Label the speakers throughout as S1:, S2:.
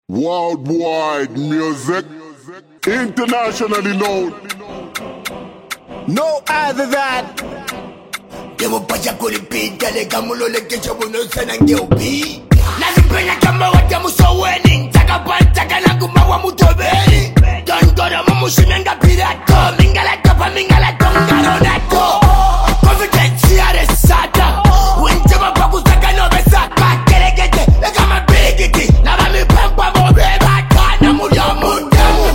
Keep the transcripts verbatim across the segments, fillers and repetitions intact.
S1: Worldwide music, internationally known. No other than
S2: Devo pacha kulipita le kamulo le kecho bono sana ngeupi. Nazipenya kama wata musoweni, ntaka pantaka na kumawa mutobeli. Don gora mumushimanga pirato, mingala topa mingala tongaro nato. Confidence ya resata, winjaba pakusaka no besaka kerekete, le kama birigiti, lava mi pampa mo beba kana mulya mundamu.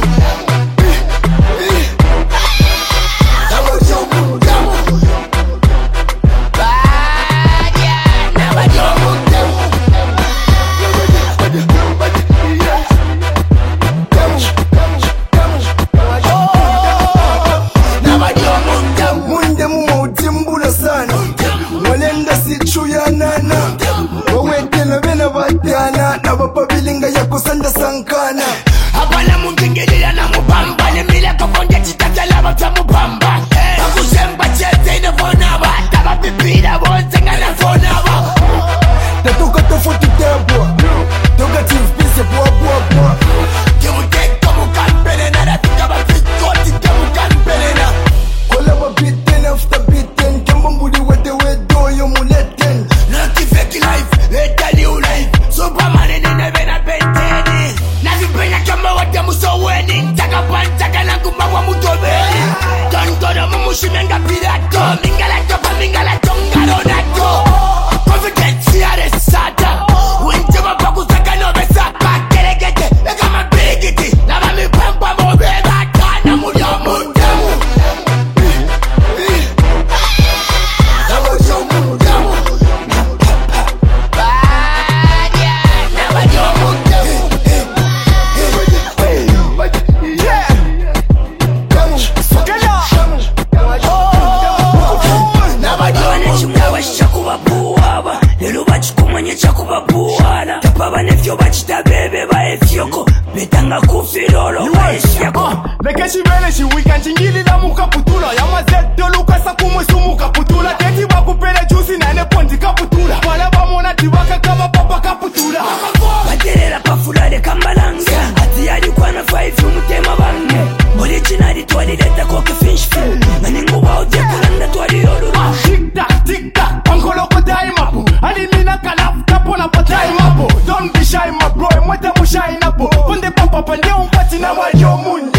S3: Bilinga ya kusanda sankana
S2: Abana mungingelila na mubamba Nemile kufonja chitata lava cha mubamba Bakusemba chete ina fonaba Taba pipira bonzenga na fonaba
S3: Tatuka tofuti debwa Toka chief pise bwa bwa bwa
S2: Kimuteka mukampene na rafika bafikoti Kimukampene na
S3: Kola wa beaten after beaten Kemba mbudi wete wedo yo muleten
S2: Lucky fake life, eta new life Superman in the vena penteni Nazipenya kama wata musoweni Ntaka pantaka na kumawa mutobeli Don gora mumushimenga pirato Mingala topa mingala tongaro nato Confidence ya resata Winjaba pakusaka no besaka kerekete Eka mabirigiti Lava mi pampa mo beba kana mulya mundamu Lava yo mundamu Nefyo bachita bebe ba efyoko Betanga kufirolo ba esyako
S4: Leke shivele shiwika nchingili la muka putula Yama zeto luka sakumwe sumuka putula Teti wakupele juicy na neponti kaputula Wala bamona tiwaka kama papa kaputula
S2: Baterera pafulale kambalanga Ati alikuwa na five umutema bange Originali twalileta koke finch film Maningu wao dia kulanda twali yoluru
S4: Tic tac tic tac Pankoloko daimapo Alimina kalafu tapona pa daimapo Don't be shy my bro, mwete musha inapo Punde papa pande umpati na wajo mundi